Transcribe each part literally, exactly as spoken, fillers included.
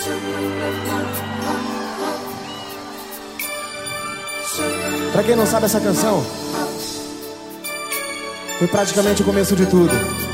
Pra quem não sabe, essa canção foi praticamente o começo de tudo.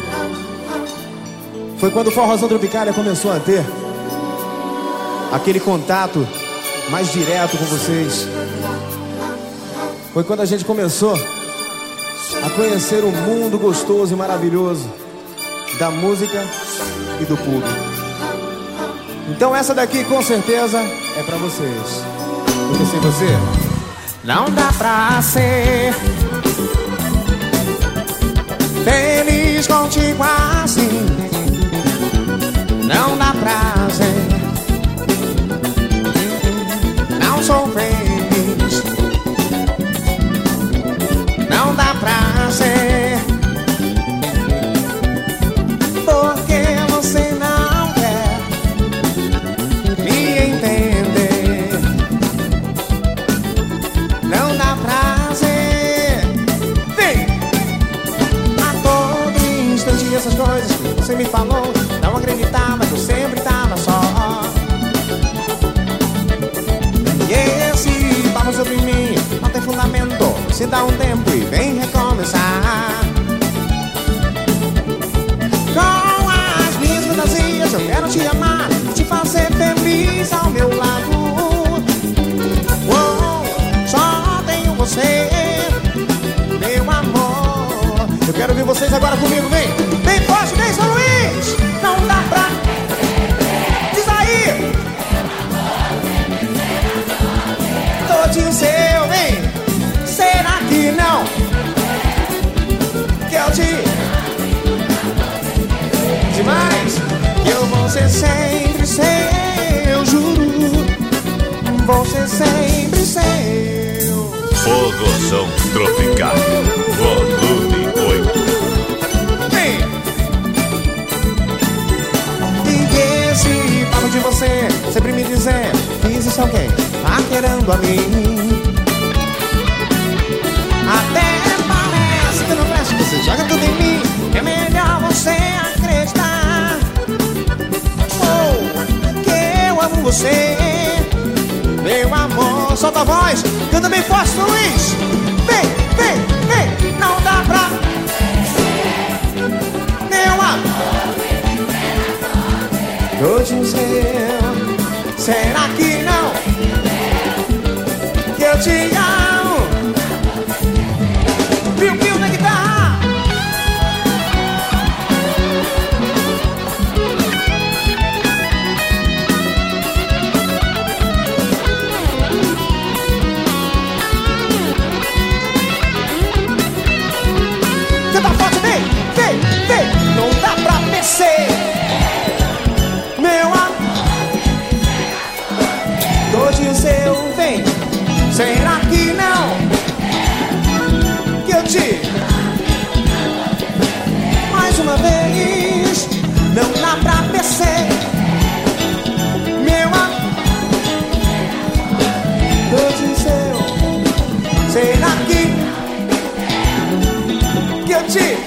Foi quando o Forrozão Tropicália começou a ter aquele contato mais direto com vocês. Foi quando a gente começou a conhecer o mundo gostoso e maravilhoso da música e do público. Então essa daqui com certeza é pra vocês. Porque sem você não dá pra ser feliz contigo assim. Não dá prazer, não sou feliz. Não dá prazer, porque você não quer me entender. Não dá prazer, vem. A todo instante essas coisas que você me falou, não acreditava que eu sempre tava só. E esse papo sobre mim não tem fundamento. Se dá um tempo e vem recomeçar. Com as minhas fantasias eu quero te amar, te fazer feliz ao meu lado. Oh, só tenho você, meu amor. Eu quero ver vocês agora comigo, vem. Vem forte, vem São Luís. Não dá pra... Diz aí. Todinho seu, vem. Será que não? Que eu te... Demais. Que eu vou ser sempre seu, juro. Vou ser sempre seu. Forrozão Tropicália, volume oito. Vem. E esse papo de você sempre me dizer que existe alguém tá querendo a mim. Até parece que não presta, que você joga tudo em mim. É melhor você acreditar. Oh, que eu amo você, meu amor. Solta a voz, canta bem forte, Luiz. Vem, vem, vem. Não dá pra... Meu amor, todinho seu. Será que não? Que eu te amo. Piu-piu na guitarra. Canta forte, vem, vem, vem. Não dá pra vencer, meu amor. Todinho seu, vem. Será que não? Que eu te... Mais uma vez. Não dá pra vencer, meu amor. Todinho seu. Será que... Que eu te...